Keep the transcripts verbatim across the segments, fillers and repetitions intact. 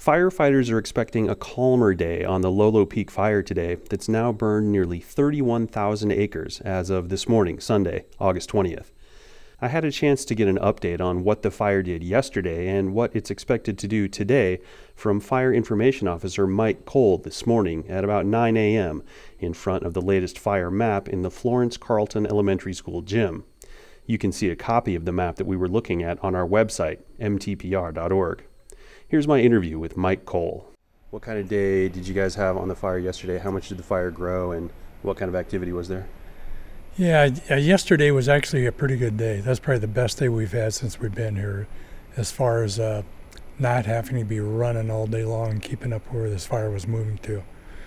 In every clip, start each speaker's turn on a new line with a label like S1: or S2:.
S1: Firefighters are expecting a calmer day on the Lolo Peak fire today that's now burned nearly thirty-one thousand acres as of this morning, Sunday, August twentieth. I had a chance to get an update on what the fire did yesterday and what it's expected to do today from Fire Information Officer Mike Cole this morning at about nine a.m. in front of the latest fire map in the Florence Carlton Elementary School gym. You can see a copy of the map that we were looking at on our website, m t p r dot org. Here's my interview with Mike Cole. What kind of day did you guys have on the fire yesterday? How much did the fire grow, and what kind of activity was there?
S2: Yeah, uh, yesterday was actually a pretty good day. That's probably the best day we've had since we've been here, as far as uh, not having to be running all day long and keeping up where this fire was moving to.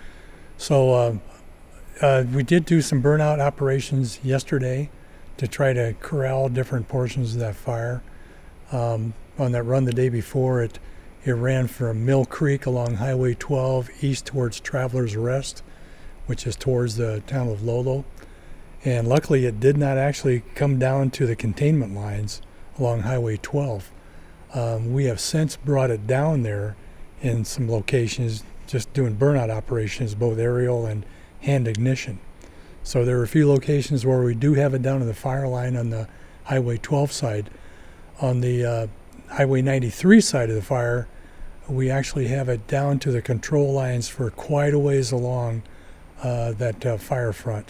S2: So uh, uh, we did do some burnout operations yesterday to try to corral different portions of that fire. Um, on that run the day before, it It ran from Mill Creek along Highway twelve east towards Travelers Rest, which is towards the town of Lolo. And luckily it did not actually come down to the containment lines along Highway twelve. Um, we have since brought it down there in some locations, just doing burnout operations, both aerial and hand ignition. So there are a few locations where we do have it down to the fire line on the Highway twelve side. On the uh, Highway ninety-three side of the fire, we actually have it down to the control lines for quite a ways along uh, that uh, fire front.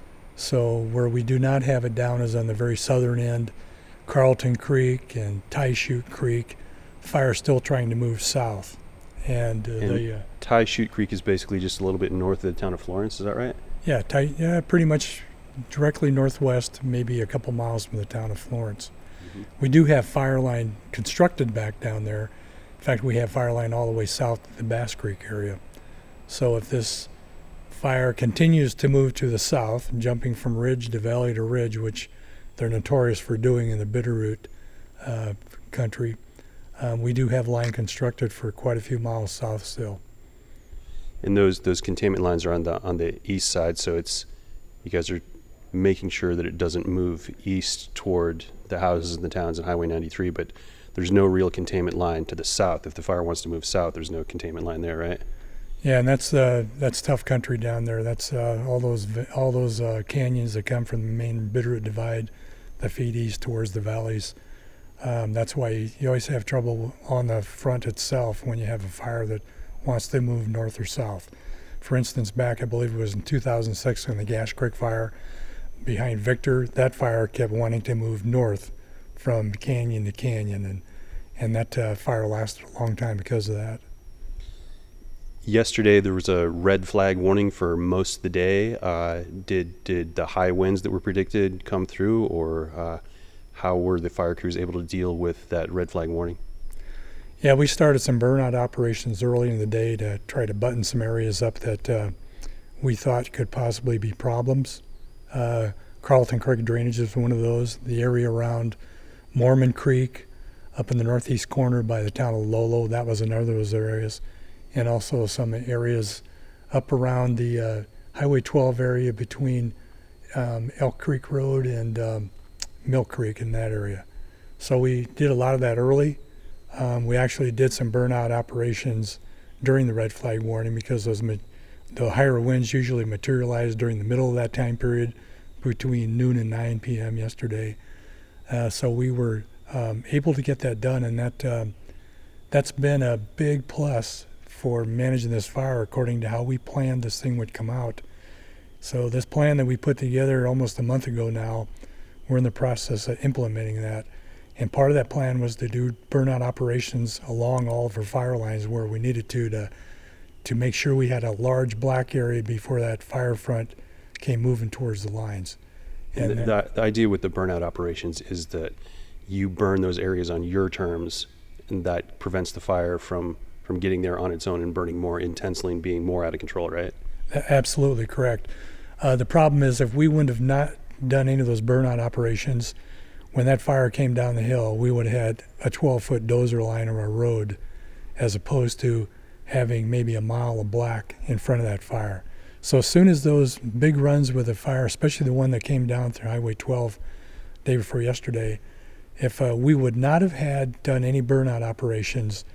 S2: So where we do not have it down is on the very southern end, Carlton Creek and Tie Chute Creek. Fire still trying to move south. And, uh,
S1: and
S2: the uh,
S1: Tie Chute Creek is basically just a little bit north of the town of Florence, is that right?
S2: Yeah, tie, yeah, pretty much directly northwest, maybe a couple miles from the town of Florence. Mm-hmm. We do have fire line constructed back down there. In fact, we have fire line all the way south to the Bass Creek area. So if this fire continues to move to the south, jumping from ridge to valley to ridge, which they're notorious for doing in the Bitterroot uh, country, um, we do have line constructed for quite a few miles south still.
S1: And those those containment lines are on the on the east side, so it's you guys are making sure that it doesn't move east toward the houses and the towns and Highway ninety-three, but there's no real containment line to the south. If the fire wants to move south, there's no containment line there, right?
S2: Yeah, and that's uh, that's tough country down there. That's uh, all those all those uh, canyons that come from the main Bitterroot Divide that feed east towards the valleys. Um, that's why you, you always have trouble on the front itself when you have a fire that wants to move north or south. For instance, back I believe it was in two thousand six when the Gash Creek fire behind Victor, that fire kept wanting to move north from canyon to canyon, and and that uh, fire lasted a long time because of that.
S1: Yesterday there was a red flag warning for most of the day. Uh, did did the high winds that were predicted come through, or uh, how were the fire crews able to deal with that red flag warning?
S2: Yeah, we started some burnout operations early in the day to try to button some areas up that uh, we thought could possibly be problems. Uh, Carlton Creek drainage is one of those. The area around Mormon Creek, up in the northeast corner by the town of Lolo, that was another of those areas. And also some areas up around the uh, Highway twelve area between um, Elk Creek Road and um, Mill Creek in that area. So we did a lot of that early. Um, we actually did some burnout operations during the red flag warning because those ma- the higher winds usually materialize during the middle of that time period between noon and nine p.m. yesterday. Uh, so we were um, able to get that done, and that um, that's been a big plus for managing this fire according to how we planned this thing would come out. So this plan that we put together almost a month ago now, we're in the process of implementing that. And part of that plan was to do burnout operations along all of our fire lines where we needed to to to make sure we had a large black area before that fire front came moving towards the lines.
S1: And, and the, the, the idea with the burnout operations is that you burn those areas on your terms, and that prevents the fire from, from getting there on its own and burning more intensely and being more out of control, right?
S2: Absolutely correct. Uh, the problem is if we wouldn't have not done any of those burnout operations, when that fire came down the hill, we would have had a twelve-foot dozer line on our road as opposed to having maybe a mile of black in front of that fire. So as soon as those big runs with the fire, especially the one that came down through Highway twelve day before yesterday, if uh, we would not have had done any burnout operations,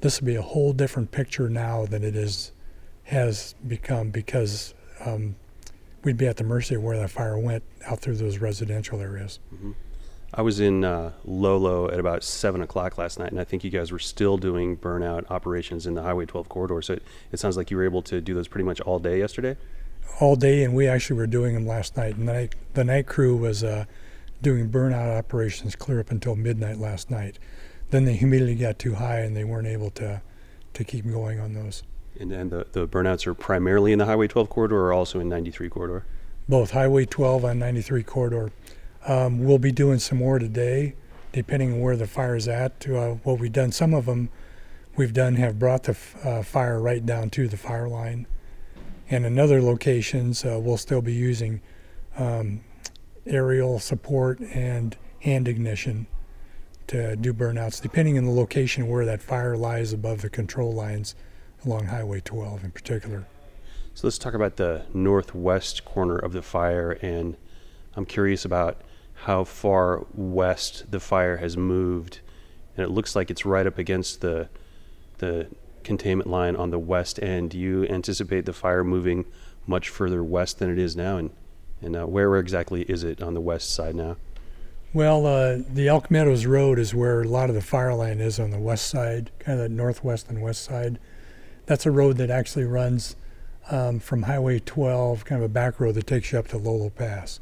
S2: this would be a whole different picture now than it is has become, because um, we'd be at the mercy of where that fire went out through those residential areas.
S1: Mm-hmm. I was in uh, Lolo at about seven o'clock last night, and I think you guys were still doing burnout operations in the Highway twelve corridor. So it, it sounds like you were able to do those pretty much all day yesterday?
S2: All day, and we actually were doing them last night. And the night, the night crew was uh, doing burnout operations clear up until midnight last night. Then the humidity got too high, and they weren't able to, to keep going on those.
S1: And, and the, the burnouts are primarily in the Highway twelve corridor or also in ninety-three corridor?
S2: Both Highway twelve and ninety-three corridor. Um, we'll be doing some more today, depending on where the fire's at. Uh, what we've done, some of them we've done have brought the f- uh, fire right down to the fire line. And in other locations, uh, we'll still be using um, aerial support and hand ignition to do burnouts, depending on the location where that fire lies above the control lines along Highway twelve in particular.
S1: So let's talk about the northwest corner of the fire, and I'm curious about how far west the fire has moved, and it looks like it's right up against the the containment line on the west end. Do you anticipate the fire moving much further west than it is now, and and uh, where exactly is it on the west side now?
S2: Well, uh, the Elk Meadows Road is where a lot of the fire line is on the west side, kind of the northwest and west side. That's a road that actually runs um, from Highway twelve, kind of a back road that takes you up to Lolo Pass.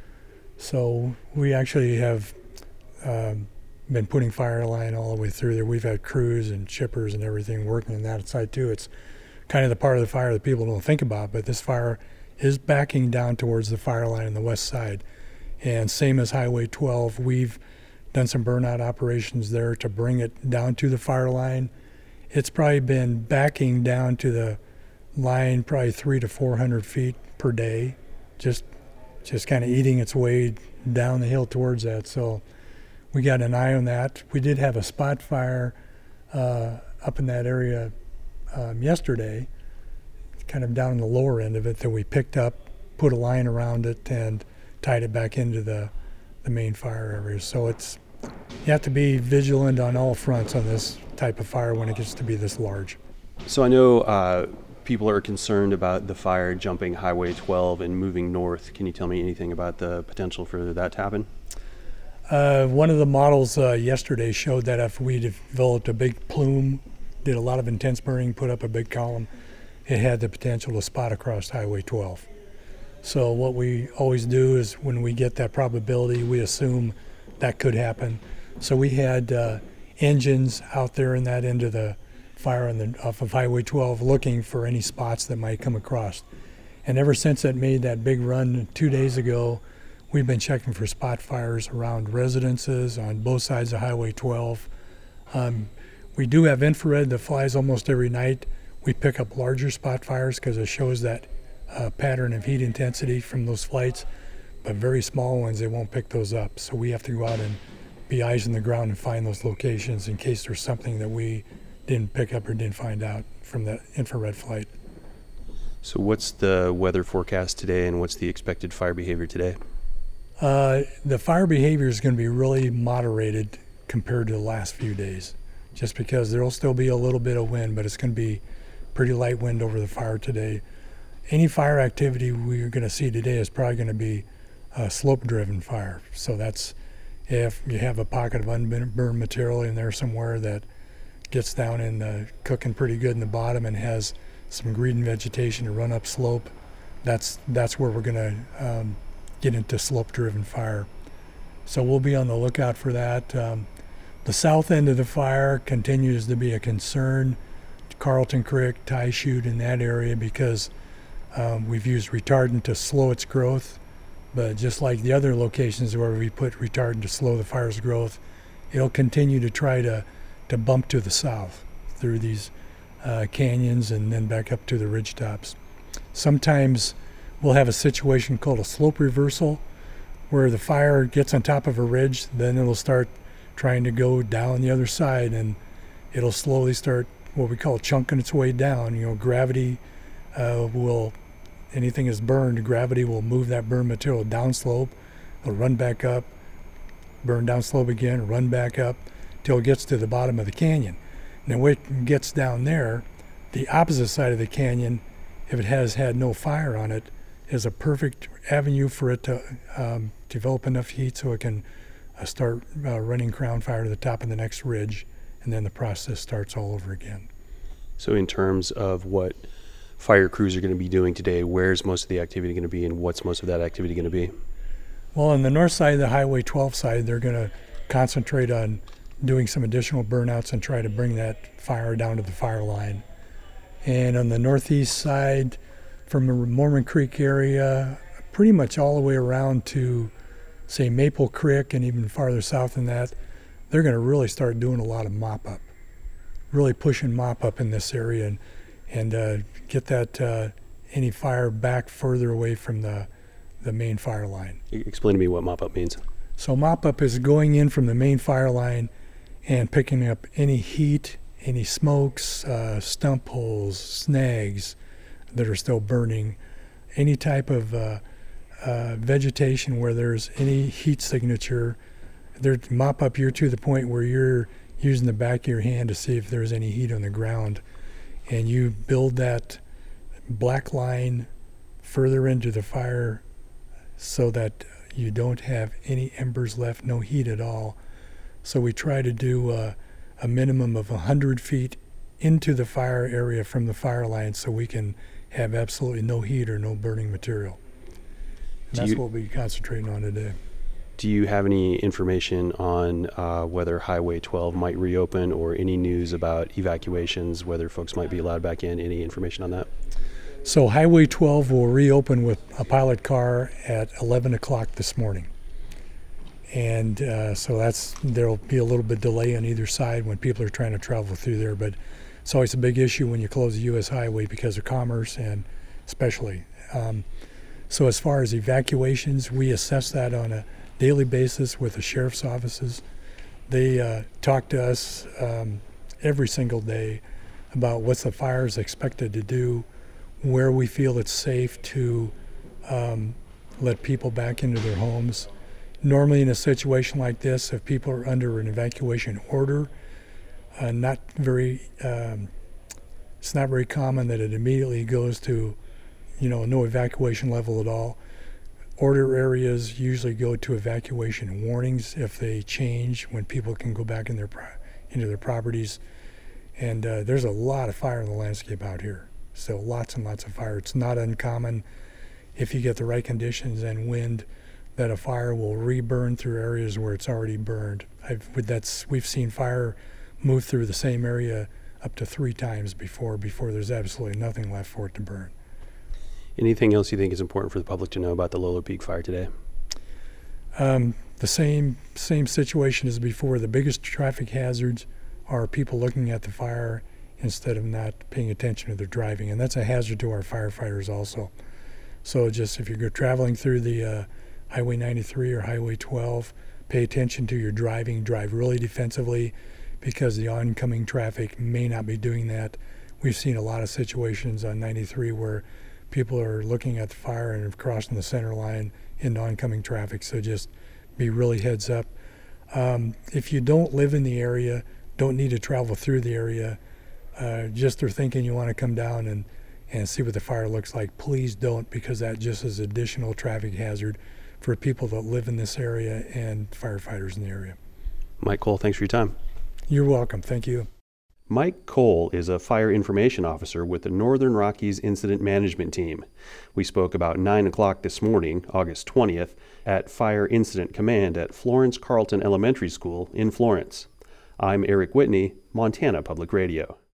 S2: So we actually have um, been putting fire line all the way through there. We've had crews and shippers and everything working on that side too. It's kind of the part of the fire that people don't think about, but this fire is backing down towards the fire line on the west side. And same as Highway twelve, we've done some burnout operations there to bring it down to the fire line. It's probably been backing down to the line probably three to four hundred feet per day, just just kind of eating its way down the hill towards that. So we got an eye on that. We did have a spot fire uh, up in that area um, yesterday, kind of down the lower end of it, that we picked up, put a line around it, and tied it back into the, the main fire area. So it's you have to be vigilant on all fronts on this type of fire when it gets to be this large.
S1: So I know uh, people are concerned about the fire jumping Highway twelve and moving north. Can you tell me anything about the potential for that to happen?
S2: Uh, one of the models uh, yesterday showed that if we developed a big plume, did a lot of intense burning, put up a big column, it had the potential to spot across Highway twelve. So what we always do is when we get that probability, we assume that could happen. So we had uh, engines out there in that end of the fire on the, off of Highway twelve looking for any spots that might come across. And ever since it made that big run two days ago, we've been checking for spot fires around residences on both sides of Highway twelve. Um, we do have infrared that flies almost every night. We pick up larger spot fires because it shows that uh, pattern of heat intensity from those flights, but very small ones, they won't pick those up. So we have to go out and be eyes on the ground and find those locations in case there's something that we didn't pick up or didn't find out from the infrared flight.
S1: So what's the weather forecast today, and what's the expected fire behavior today?
S2: Uh, the fire behavior is going to be really moderated compared to the last few days, just because there will still be a little bit of wind, but it's going to be pretty light wind over the fire today. Any fire activity we're going to see today is probably going to be uh, slope-driven fire. So that's if you have a pocket of unburned material in there somewhere that gets down and uh, cooking pretty good in the bottom and has some green vegetation to run up slope, that's that's where we're going to um, get into slope-driven fire. So we'll be on the lookout for that. Um, the south end of the fire continues to be a concern. Carlton Creek, Tie Chute in that area, because um, we've used retardant to slow its growth. But just like the other locations where we put retardant to slow the fire's growth, it'll continue to try to, to bump to the south through these uh, canyons and then back up to the ridge tops. Sometimes we'll have a situation called a slope reversal, where the fire gets on top of a ridge, then it'll start trying to go down the other side, and it'll slowly start what we call chunking its way down. You know, gravity uh, will, anything is burned, gravity will move that burned material downslope. It'll run back up, burn downslope again, run back up, till it gets to the bottom of the canyon. And then when it gets down there, the opposite side of the canyon, if it has had no fire on it, is a perfect avenue for it to um, develop enough heat so it can uh, start uh, running crown fire to the top of the next ridge, and then the process starts all over again.
S1: So in terms of what fire crews are going to be doing today, where's most of the activity going to be, and what's most of that activity going to be?
S2: Well, on the north side of the Highway twelve side, they're going to concentrate on doing some additional burnouts and try to bring that fire down to the fire line. And on the northeast side, from the Mormon Creek area, pretty much all the way around to, say, Maple Creek and even farther south than that, they're going to really start doing a lot of mop-up, really pushing mop-up in this area and, and uh, get that uh, any fire back further away from the, the main fire line.
S1: Explain to me what mop-up means.
S2: So mop-up is going in from the main fire line and picking up any heat, any smokes, uh, stump holes, snags that are still burning, any type of uh, uh, vegetation where there's any heat signature. There, mop up you're to the point where you're using the back of your hand to see if there's any heat on the ground, and you build that black line further into the fire so that you don't have any embers left, no heat at all. So we try to do uh, a minimum of one hundred feet into the fire area from the fire line so we can have absolutely no heat or no burning material. And that's you, what we'll be concentrating on today.
S1: Do you have any information on uh, whether Highway twelve might reopen, or any news about evacuations, whether folks might be allowed back in? Any information on that?
S2: So Highway twelve will reopen with a pilot car at eleven o'clock this morning. And uh, so that's there'll be a little bit delay on either side when people are trying to travel through there. But it's always a big issue when you close the U S highway because of commerce, and especially. Um, so as far as evacuations, we assess that on a daily basis with the sheriff's offices. They uh, talk to us um, every single day about what's the fires expected to do, where we feel it's safe to um, let people back into their homes. Normally in a situation like this, if people are under an evacuation order, uh, not very, um, it's not very common that it immediately goes to, you know, no evacuation level at all. Order areas usually go to evacuation warnings if they change, when people can go back in their pro- into their properties. And uh, there's a lot of fire in the landscape out here. So lots and lots of fire. It's not uncommon, if you get the right conditions and wind, that a fire will reburn through areas where it's already burned. I've, that's, we've seen fire move through the same area up to three times before, before there's absolutely nothing left for it to burn.
S1: Anything else you think is important for the public to know about the Lolo Peak fire today?
S2: Um, the same same situation as before. The biggest traffic hazards are people looking at the fire instead of not paying attention to their driving, and that's a hazard to our firefighters also. So just if you're traveling through the uh, Highway ninety-three or Highway twelve, pay attention to your driving. Drive really defensively, because the oncoming traffic may not be doing that. We've seen a lot of situations on ninety-three where people are looking at the fire and crossing the center line into oncoming traffic, so just be really heads up. Um, if you don't live in the area, don't need to travel through the area, uh, just are thinking you want to come down and, and see what the fire looks like, please don't, because that just is additional traffic hazard for people that live in this area and firefighters in the area.
S1: Mike Cole, thanks for your time.
S2: You're welcome. Thank you.
S1: Mike Cole is a fire information officer with the Northern Rockies Incident Management Team. We spoke about nine o'clock this morning, August twentieth, at Fire Incident Command at Florence Carlton Elementary School in Florence. I'm Eric Whitney, Montana Public Radio.